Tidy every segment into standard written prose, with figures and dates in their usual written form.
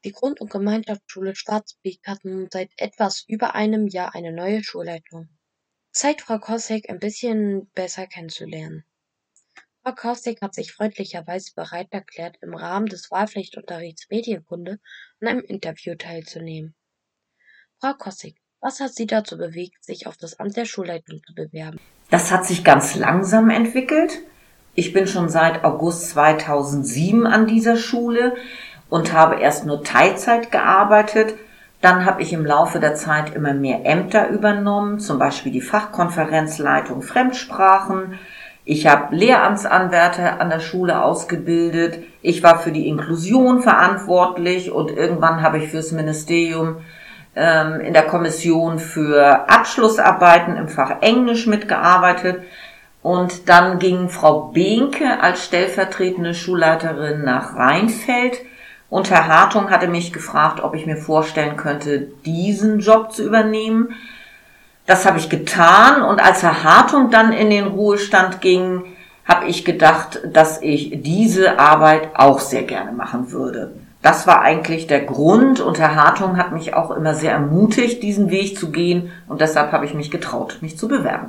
Die Grund- und Gemeinschaftsschule Schwarzbeek hat nun seit etwas über einem Jahr eine neue Schulleitung. Zeit, Frau Kosek ein bisschen besser kennenzulernen. Frau Kosek hat sich freundlicherweise bereit erklärt, im Rahmen des Wahlpflichtunterrichts Medienkunde an einem Interview teilzunehmen. Frau Kosek, was hat Sie dazu bewegt, sich auf das Amt der Schulleitung zu bewerben? Das hat sich ganz langsam entwickelt. Ich bin schon seit August 2007 an dieser Schule und habe erst nur Teilzeit gearbeitet. Dann habe ich im Laufe der Zeit immer mehr Ämter übernommen, zum Beispiel die Fachkonferenzleitung Fremdsprachen. Ich habe Lehramtsanwärter an der Schule ausgebildet. Ich war für die Inklusion verantwortlich und irgendwann habe ich fürs Ministerium in der Kommission für Abschlussarbeiten im Fach Englisch mitgearbeitet. Und dann ging Frau Behnke als stellvertretende Schulleiterin nach Rheinfeld. Und Herr Hartung hatte mich gefragt, ob ich mir vorstellen könnte, diesen Job zu übernehmen. Das habe ich getan. Und als Herr Hartung dann in den Ruhestand ging, habe ich gedacht, dass ich diese Arbeit auch sehr gerne machen würde. Das war eigentlich der Grund. Und Herr Hartung hat mich auch immer sehr ermutigt, diesen Weg zu gehen. Und deshalb habe ich mich getraut, mich zu bewerben.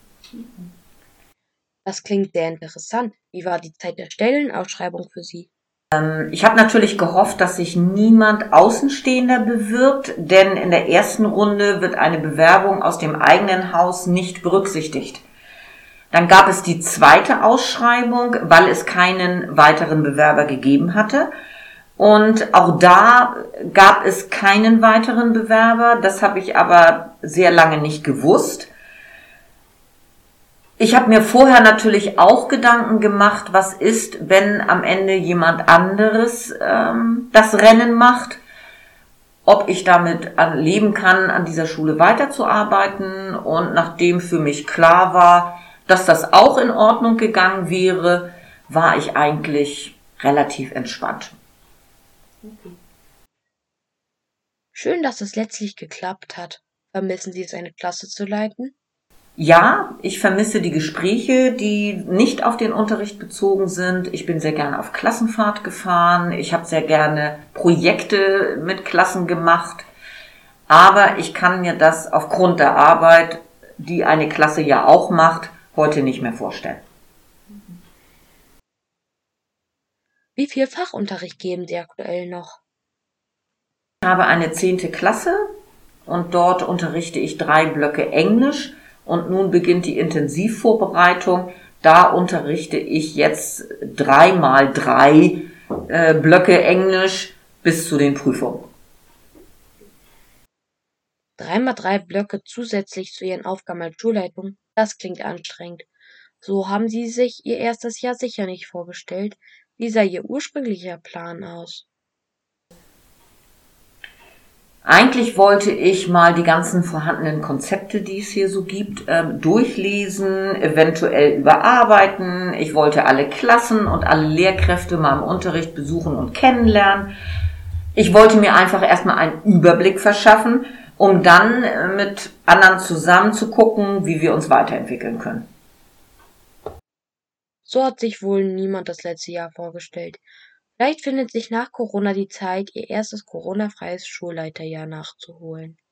Das klingt sehr interessant. Wie war die Zeit der Stellenausschreibung für Sie? Ich habe natürlich gehofft, dass sich niemand Außenstehender bewirbt, denn in der ersten Runde wird eine Bewerbung aus dem eigenen Haus nicht berücksichtigt. Dann gab es die zweite Ausschreibung, weil es keinen weiteren Bewerber gegeben hatte. Und auch da gab es keinen weiteren Bewerber. Das habe ich aber sehr lange nicht gewusst. Ich habe mir vorher natürlich auch Gedanken gemacht, was ist, wenn am Ende jemand anderes das Rennen macht, ob ich damit leben kann, an dieser Schule weiterzuarbeiten. Und nachdem für mich klar war, dass das auch in Ordnung gegangen wäre, war ich eigentlich relativ entspannt. Schön, dass es letztlich geklappt hat. Vermissen Sie es, eine Klasse zu leiten? Ja, ich vermisse die Gespräche, die nicht auf den Unterricht bezogen sind. Ich bin sehr gerne auf Klassenfahrt gefahren. Ich habe sehr gerne Projekte mit Klassen gemacht. Aber ich kann mir das aufgrund der Arbeit, die eine Klasse ja auch macht, heute nicht mehr vorstellen. Wie viel Fachunterricht geben Sie aktuell noch? Ich habe eine 10. Klasse und dort unterrichte ich 3 Blöcke Englisch und nun beginnt die Intensivvorbereitung. Da unterrichte ich jetzt 3 mal 3 Blöcke Englisch bis zu den Prüfungen. 3x3 Blöcke zusätzlich zu Ihren Aufgaben als Schulleitung? Das klingt anstrengend. So haben Sie sich Ihr erstes Jahr sicher nicht vorgestellt. Wie sah Ihr ursprünglicher Plan aus? Eigentlich wollte ich mal die ganzen vorhandenen Konzepte, die es hier so gibt, durchlesen, eventuell überarbeiten. Ich wollte alle Klassen und alle Lehrkräfte mal im Unterricht besuchen und kennenlernen. Ich wollte mir einfach erstmal einen Überblick verschaffen, um dann mit anderen zusammen zu gucken, wie wir uns weiterentwickeln können. So hat sich wohl niemand das letzte Jahr vorgestellt. Vielleicht findet sich nach Corona die Zeit, Ihr erstes Corona-freies Schulleiterjahr nachzuholen.